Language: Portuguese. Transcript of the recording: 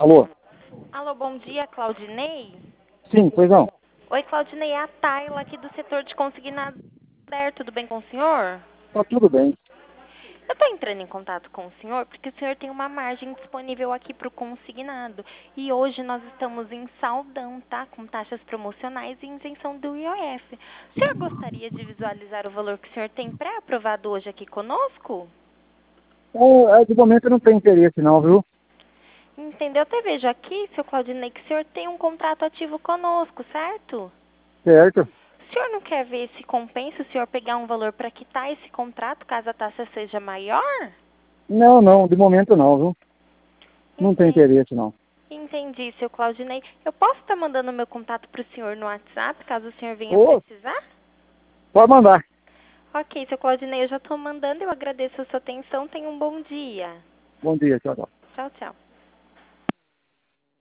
Alô? Alô, bom dia, Claudinei? Sim, pois não. Oi, Claudinei, é a Tayla aqui do setor de consignado. Tudo bem com o senhor? Tá tudo bem. Eu estou entrando em contato com o senhor porque o senhor tem uma margem disponível aqui para o consignado. E hoje nós estamos em saldão, tá? Com taxas promocionais e isenção do IOF. O senhor gostaria de visualizar o valor que o senhor tem pré-aprovado hoje aqui conosco? De momento não tem interesse não, viu? Entendeu? Eu até vejo aqui, seu Claudinei, que o senhor tem um contrato ativo conosco, certo? Certo. O senhor não quer ver se compensa o senhor pegar um valor para quitar esse contrato, caso a taxa seja maior? Não, de momento não, viu? Não tem Entendi, interesse não. entendi, seu Claudinei. Eu posso estar mandando meu contato para o senhor no WhatsApp, caso o senhor venha Ô, precisar? pode mandar. Ok, seu Claudinei, eu já estou mandando. Eu agradeço a sua atenção. Tenha um bom dia. Bom dia, tchau, tchau. Tchau, tchau.